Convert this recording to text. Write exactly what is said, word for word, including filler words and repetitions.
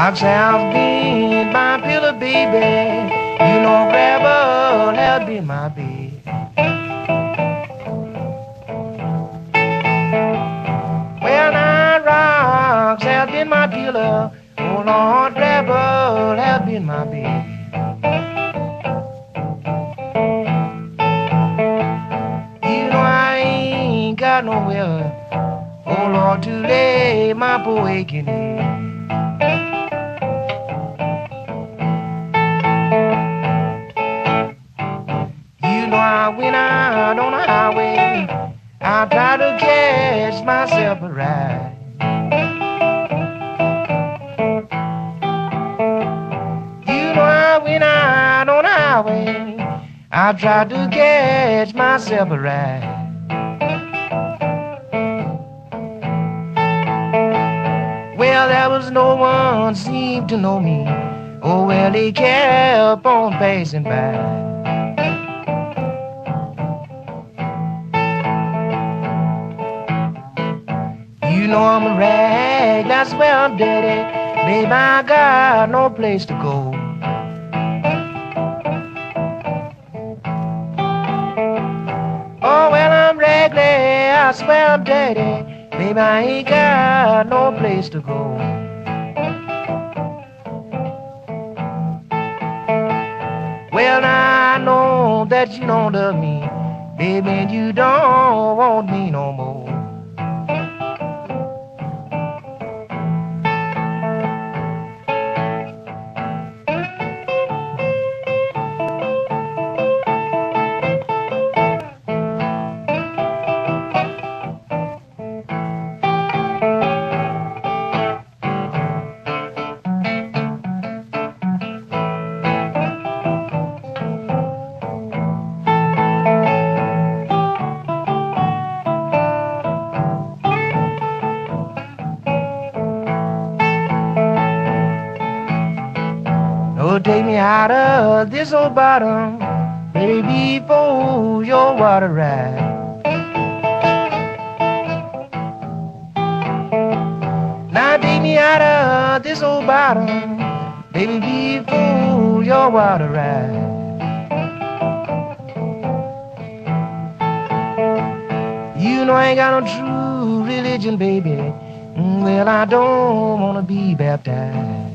rocks have been my pillow, baby. You know gravel has been my bed. Well, now rocks have been my pillow. Oh Lord, gravel has been my bed. You know I ain't got nowhere, oh Lord, to lay my poor aching head. You know I went out on the highway, I tried to catch myself a ride. You know I went out on the highway, I tried to catch myself a ride. Well, there was no one seemed to know me. Oh, well, they kept on passing by. You know I'm a rag, that's where I'm dirty. Baby, I got no place to go. Oh, well, I'm raggedy, I swear I'm dirty. Baby, I ain't got no place to go. Well, now I know that you don't love me, baby, and you don't want me no more. Oh, take me out of this old bottom, baby, before your water ride. Now take me out of this old bottom, baby, before your water ride. You know I ain't got no true religion, baby. Well, I don't wanna be baptized.